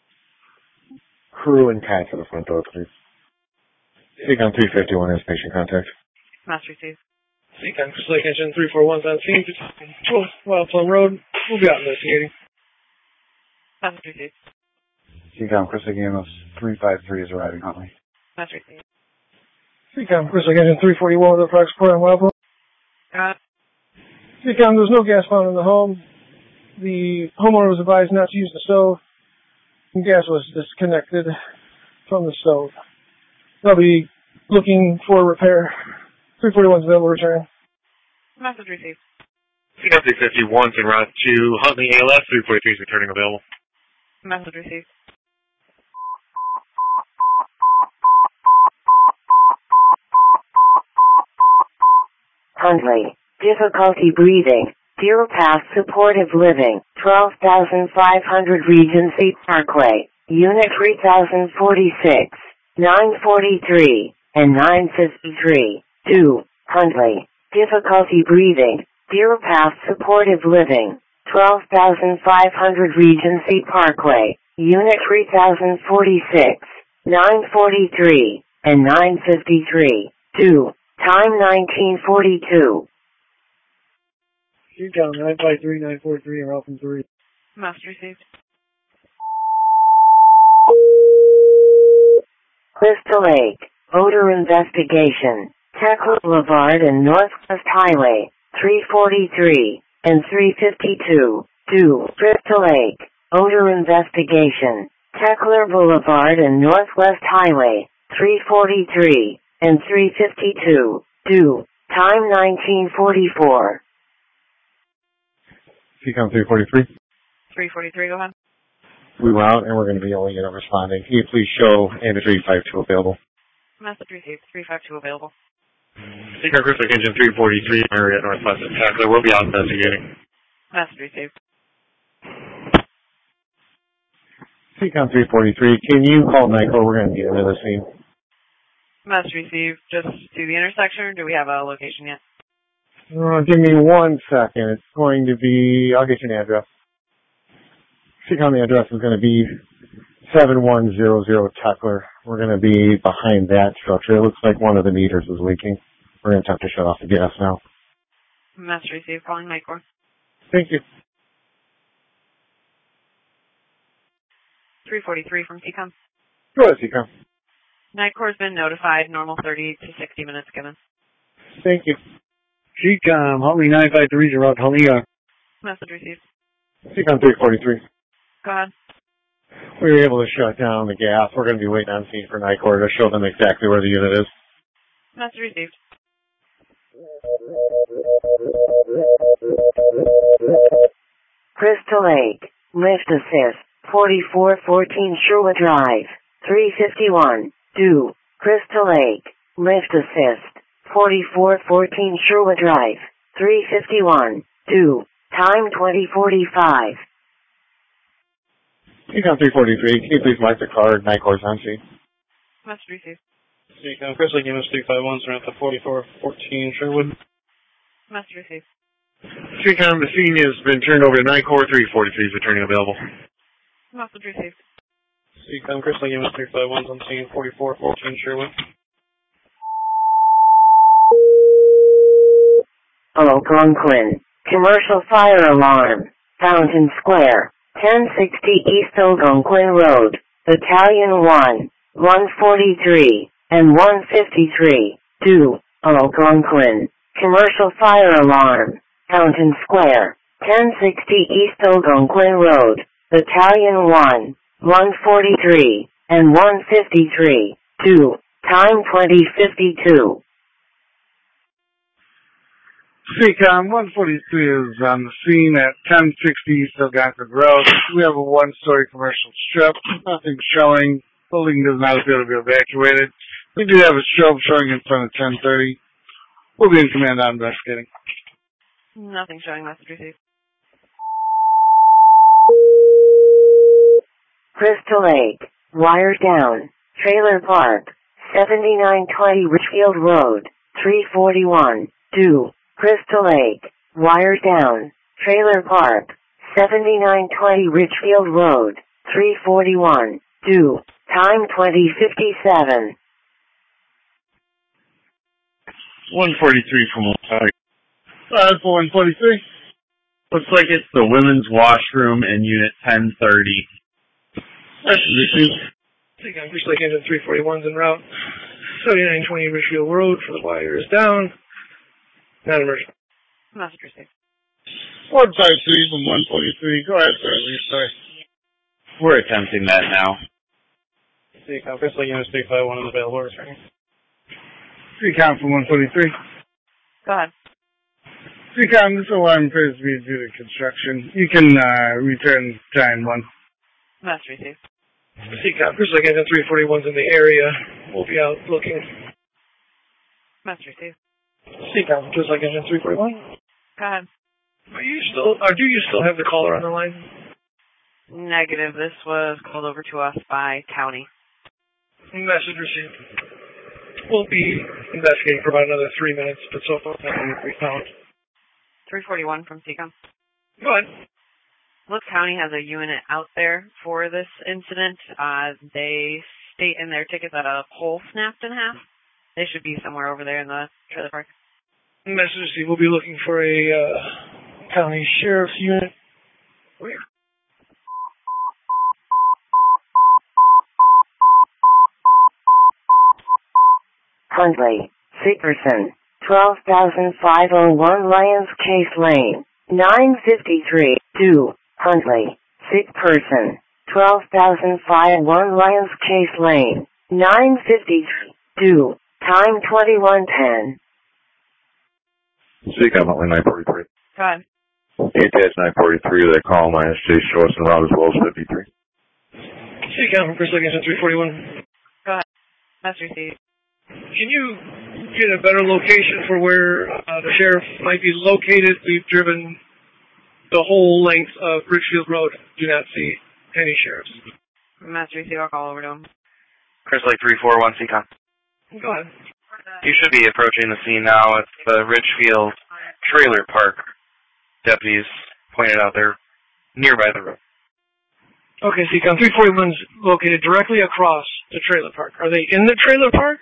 Crew and Cat to the front door, please. Seacon three fifty-one is patient contact. Message received. Seacon, Select Engine three forty-one's on scene. twelve Wildflown Road. We'll be out investigating. Message received. Seacon, Chris Again, three five three is arriving. Help me. Message received. Seacon, Select Engine three forty-one with a Fox Support on Wildflown. Got it. Seacon, there's no gas found in the home. The homeowner was advised not to use the stove. And gas was disconnected from the stove. They'll be looking for repair. three forty-one's available return. Message received. Seacon three fifty-one's en route to Huntley A L S, three forty-three is returning available. Message received. Huntley, difficulty breathing. Deer Path Supportive Living, twelve thousand five hundred Regency Parkway, Unit three thousand forty-six, nine forty-three, and nine fifty-three. two. Huntley, difficulty breathing. Deer Path Supportive Living, twelve thousand five hundred Regency Parkway, Unit three thousand forty-six, nine forty-three, and nine fifty-three. two. Time nineteen forty-two. Seacon, nine five three, nine four three, and Alpha three. Message received. Crystal Lake, odor investigation. Tekla Boulevard and Northwest Highway, three forty-three, and three fifty-two. two. Crystal Lake, odor investigation. Tekla Boulevard and Northwest Highway, three forty-three, and three fifty-two. two. Time nineteen forty-four. Seacon three forty-three. three forty-three, go ahead. We were out and we're going to be only unit responding. Can you please show and a three five two available? Message received. three five two available. Seacon, Chris Engine three forty-three, area northwest of Tackler. We'll be out investigating. Message received. Seacon three forty-three, can you call Nycor? We're going to be into the scene. Message received. Just to the intersection, or do we have a location yet? Uh, give me one second. It's going to be, I'll get you an address. Seacon, the address is going to be seven one zero zero Tackler. We're going to be behind that structure. It looks like one of the meters is leaking. We're going to have to shut off the gas now. Message received. Calling Nycor. Thank you. three forty-three from Seacom. Go ahead, Seacom. Nycor's been notified. Normal thirty to sixty minutes given. Thank you. Seacom, Huntley nine five three is en route to Huntley. Message received. Seacom three forty-three. Go ahead. We were able to shut down the gas. We're going to be waiting on scene for Nycor to show them exactly where the unit is. Message received. Crystal Lake, lift assist, forty-four fourteen Sherwood Drive, three fifty-one. two. Crystal Lake, lift assist, forty-four fourteen Sherwood Drive, three fifty-one. two. Time twenty forty-five. Econ three forty-three, can you please mark the car nine course on scene? Message received. Econ Chris Lake Unit three five one, surround to forty-four fourteen Sherwood. Message received. Econ, the scene has been turned over to nine core three forty-three is returning available. Message received. Econ Chris Lake Unit three five one on scene forty-four fourteen Sherwood. Algonquin. Commercial fire alarm. Fountain Square. ten sixty East Algonquin Road. Battalion one. one forty-three. And one fifty-three. two. Algonquin. Commercial fire alarm. Fountain Square. ten sixty East Algonquin Road. Battalion one. one forty-three. And one fifty-three. two. Time twenty fifty-two. Seacom one forty-three is on the scene at ten sixty East Algonquin Road. We have a one-story commercial strip. Nothing showing. Building does not appear to be evacuated. We do have a strobe showing in front of ten thirty. We'll be in command on investigating. Nothing showing. Message received. Crystal Lake. Wire down. Trailer Park. seventy-nine twenty Richfield Road. three forty-one. two. Crystal Lake. Wire down. Trailer Park. seventy-nine twenty Richfield Road. three forty-one. two. Time twenty fifty-seven. one forty-three from Ohio. Five for one forty-three. Looks like it's the women's washroom in unit ten thirty. That should be received. Econ Chris Lake Engine three forty-one's en route. seventy-nine twenty Richfield Road for the wire is down. Not emergent. Message received. one fifty-three from one forty-three. Go ahead, sir. Sorry. We're attempting that now. Econ Chris Lake Unit three five one is available. Returning. Seacom from one forty-three. Go ahead. Seacom, this alarm appears to be due to construction. You can uh, return Giant one. Message received. Seacom Chris Lake Engine three forty-one's in the area. We'll be out looking. Message received. Seacom Chris Lake Engine three forty-one. Go ahead. Are you still, or do you still have the caller on the line? Negative. This was called over to us by county. Message received. We'll be investigating for about another three minutes, but so far nothing we found. three forty-one from Seacom. Go ahead. Look County has a unit out there for this incident. Uh, they state in their ticket that a pole snapped in half. They should be somewhere over there in the trailer park. Message received. We'll be looking for a uh, county sheriff's unit. Where? Huntley. Sickerson. twelve thousand five oh one Lions Case Lane. nine fifty-three. two. Huntley. Sick person. twelve thousand five oh one Lions Case Lane. nine fifty-three. two. Time twenty-one ten. Seacom Huntley nine forty-three. Go ahead. A T H nine forty-three, they call minus J show us en route as well as fifty-three. Seacom from Chris Lake Engine three forty-one. Go ahead. Message received. Can you get a better location for where uh, the sheriff might be located? We've driven the whole length of Richfield Road. Do not see any sheriffs. Message received. I'll call over to him. Chris Lake three four one Seacom. Go ahead. You should be approaching the scene now. It's the Richfield Trailer Park. Deputies pointed out there nearby the road. Okay, Seacom three forty-one's located directly across the trailer park. Are they in the trailer park?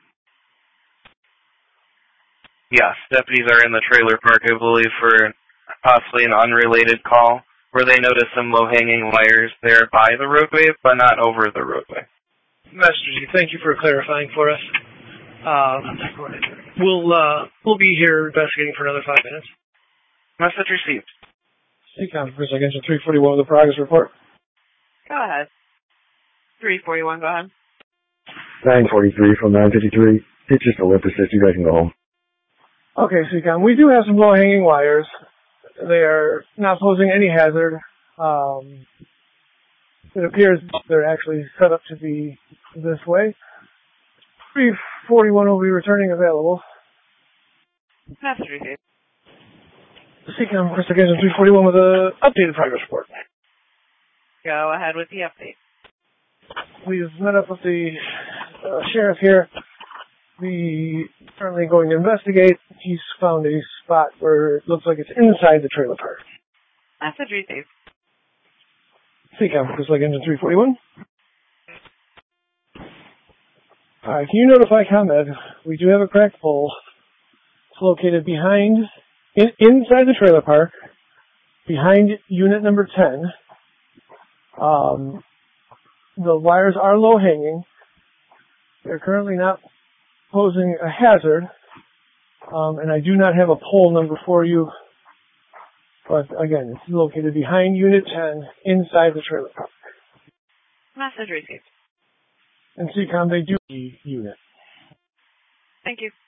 Yes, deputies are in the trailer park, I believe, for possibly an unrelated call where they noticed some low-hanging wires there by the roadway, but not over the roadway. Message, thank you for clarifying for us. Uh, we'll uh, we'll be here investigating for another five minutes. Message received. Seacom, Chris Lake Engine three forty-one with the progress report. Go ahead. three forty-one, go ahead. nine forty-three from nine fifty-three. It's just Olympus. You guys can go home. Okay, Seacom, we do have some low-hanging wires. They are not posing any hazard. Um, it appears they're actually set up to be this way. three forty-one will be returning available. Message received. Seacom, Crystal Engine three forty-one with a updated progress report. Go ahead with the update. We've met up with the uh, sheriff here. We currently going to investigate. He's found a spot where it looks like it's inside the trailer park. Message received. Seacom, Crystal Engine three forty-one. Uh, can you notify ComEd? We do have a cracked pole. It's located behind, in, inside the trailer park, behind unit number ten. Um, the wires are low hanging. They're currently not posing a hazard. Um, and I do not have a pole number for you. But again, it's located behind unit ten, inside the trailer park. Message received. And Seacom, they do the unit. Thank you.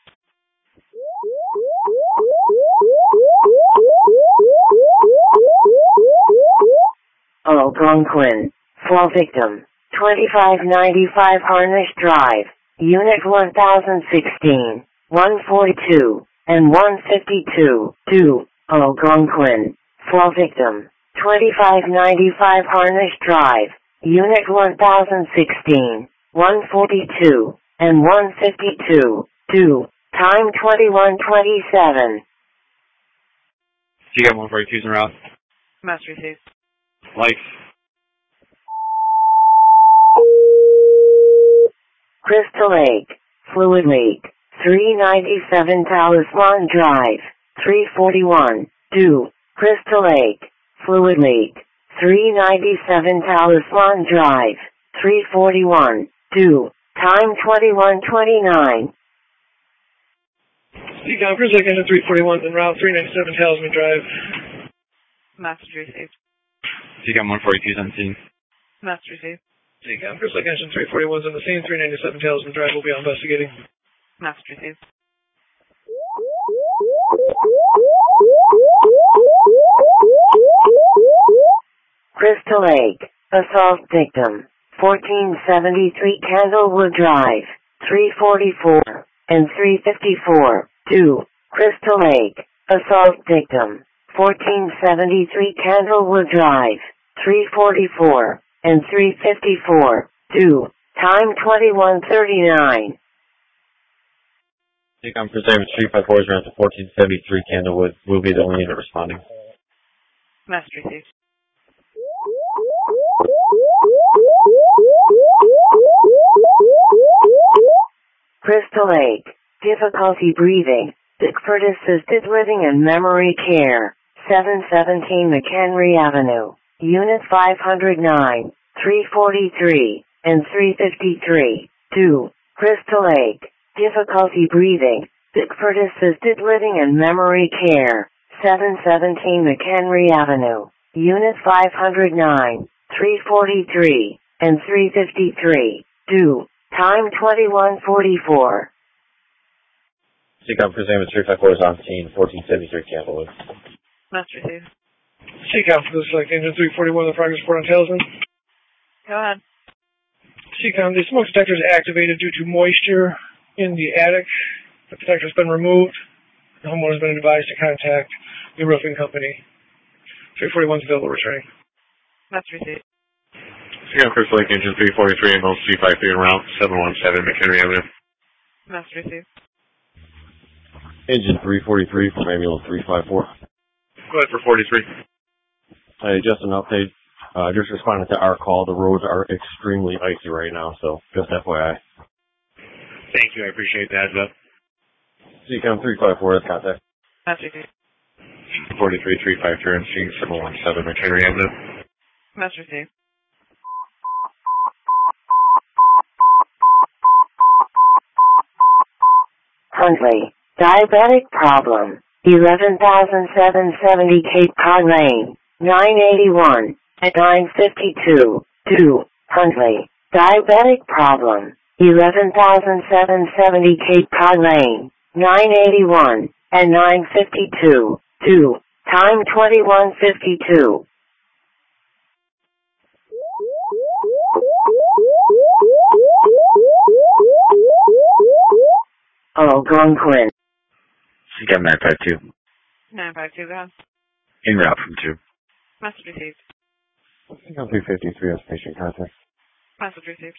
Algonquin. Fall victim. twenty-five ninety-five Harnish Drive. Unit one thousand sixteen. one forty-two. And one fifty-two. two. Algonquin. Fall victim. twenty-five ninety-five Harnish Drive. Unit one thousand sixteen. one forty-two. And one fifty-two. two. Time twenty-one twenty-seven. You got one forty-two's en route. Message received. Life. Crystal Lake. Fluid leak. three ninety-seven Talisman Drive. three forty-one. two. Crystal Lake. Fluid leak. three ninety-seven Talisman Drive. three forty-one. two. Time twenty-one twenty-nine. Seacom, Crystal Engine three forty-one en route, three ninety-seven Talisman Drive. Message received. Seacom one forty-two's on scene. Message received. Seacom, Crystal Engine three forty-one's on the scene, three ninety-seven Talisman Drive will be investigating. Message received. Crystal Lake. Assault victim. fourteen seventy-three Candlewood Drive. three forty-four. And three fifty-four. two. Crystal Lake. Assault victim. fourteen seventy-three Candlewood Drive. three forty-four. And three fifty-four. two. Time twenty-one thirty-nine. Seacom Preserve three five four is around to fourteen seventy-three Candlewood. We'll be the only unit responding. Message received. Crystal Lake. Difficulty breathing. Bickford Assisted Living and Memory Care. seven seventeen McHenry Avenue. Unit five oh nine. three forty-three. And three fifty-three. two. Crystal Lake. Difficulty breathing. Bickford Assisted Living and Memory Care. seven seventeen McHenry Avenue. Unit five oh nine. three forty-three. And three fifty-three. two. Time twenty-one forty-four. Seacom Preserve three five four is on scene, fourteen seventy-three Candlewood. Message received. Seacom, Crystal Engine three forty-one, the progress report on Talisman. Go ahead. Seacom, the smoke detector is activated due to moisture in the attic. The detector has been removed. The homeowner has been advised to contact the roofing company. three forty-one is available returning. Message received. Seacom Crystal Lake Engine three forty-three and three fifty-three en route, seven one seven McHenry Avenue. Message received. Engine three forty-three from ambulance three five four. Go ahead for forty-three. Hey, just an update. Uh, just responding to our call. The roads are extremely icy right now, so just F Y I. Thank you, I appreciate that. But Seacom three five four is contact. Message received. forty-three three five three and seven one seven McHenry Avenue. Message received. Huntley. Diabetic problem. eleven thousand seven hundred seventy Cape Cod Lane. nine eighty-one. At nine fifty-two. two. Huntley. Diabetic problem. eleven thousand seven hundred seventy Cape Cod Lane. nine eighty-one. At nine fifty-two. two. Time twenty-one fifty-two. Algonquin. Seacom nine five two. nine five two, go ahead. En route from two. Message received. Seacom three fifty-three has patient contact. Message received.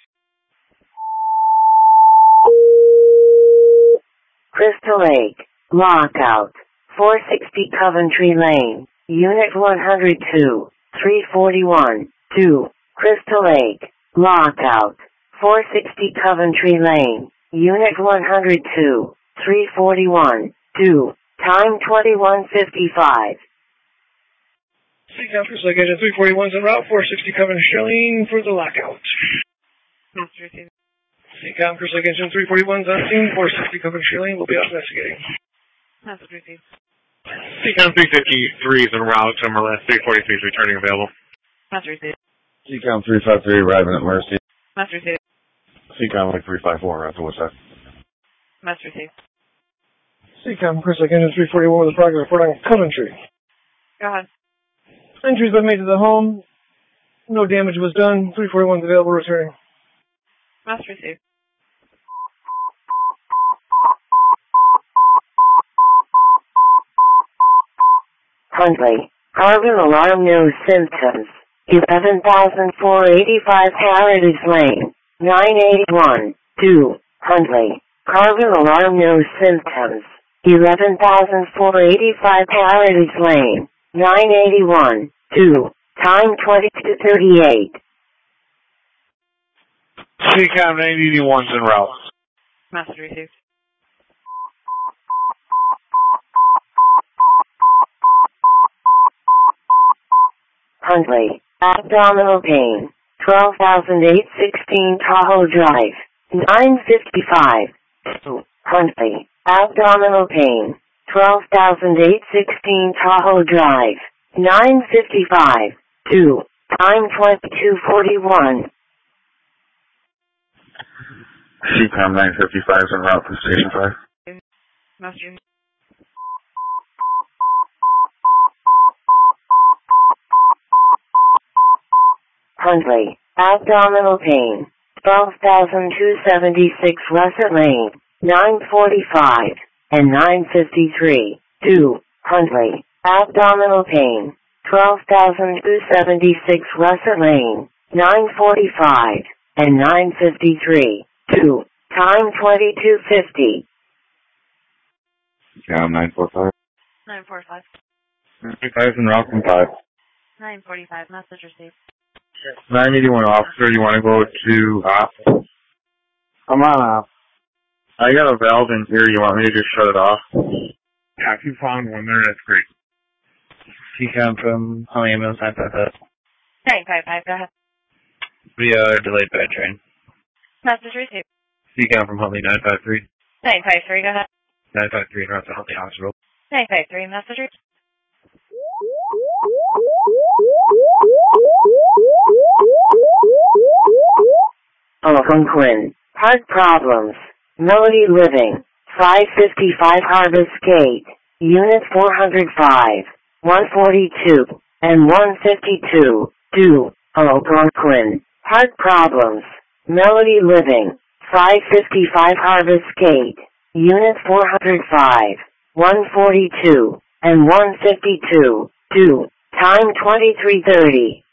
Crystal Lake, lockout, four sixty Coventry Lane, Unit one hundred two, three forty-one, two, Crystal Lake, lockout, four sixty Coventry Lane, Unit one hundred two, three forty-one, two, time twenty-one fifty-five. Seacom Crystal Lake Engine three forty-one is en route, four sixty Coventry Lane for the lockout. Message received. Seacom Crystal Lake Engine three forty-one is on scene, four sixty Coventry Lane will be out investigating. Message received. Seacom three fifty-three is en route. Summer last three forty-three is returning available. Message received. Seacom three five three arriving at Mercy. Message received. Seacom like three five four, right to what's that? Message received. Seacom Crystal Lake Engine three forty-one with a progress report on Coventry. Go ahead. Entries been made to the home. No damage was done. three forty-one is available, returning. Message received. Huntley, carbon alarm no symptoms, eleven thousand four hundred eighty-five Heritage Lane, nine eighty-one, two, Huntley, carbon alarm no symptoms, eleven thousand four hundred eighty-five Heritage Lane, nine eighty-one, two, time twenty-two thirty-eight. Seacom nine eighty-one is en route. Message received. Huntley, abdominal pain, twelve thousand eight hundred sixteen Tahoe Drive, nine fifty-five, two, Huntley, abdominal pain, twelve thousand eight hundred sixteen Tahoe Drive, nine fifty-five, two, time twenty-two forty-one. Seacom nine fifty-five is en route from Station five. Message received. Huntley, abdominal pain, twelve thousand two hundred seventy-six Russet Lane, nine forty-five, and nine fifty-three, two, Huntley, abdominal pain, twelve thousand two hundred seventy-six Russet Lane, nine forty-five, and nine fifty-three, two, time twenty-two fifty. Seacom nine forty-five. nine forty-five. nine forty-five is en route from five. nine forty-five. Message received. nine eighty-one officer, you want to go to off? I'm on off. I got a valve in here, you want me to just shut it off? Yeah, if you found one there, that's great. Seacom from Huntley Ambulance nine five five. nine five five. Go ahead. We are delayed by train. Message received. Seacom from Huntley nine five three. nine five three. Go ahead. nine five three and route to Huntley Hospital. nine five three. Message received. Algonquin, heart problems, Melody Living, five fifty-five Harvest Gate, Unit four hundred five, one forty-two, and one fifty-two, two, Algonquin, heart problems, Melody Living, five fifty-five Harvest Gate, Unit four hundred five, one forty-two, and one fifty-two, two, time twenty-three thirty.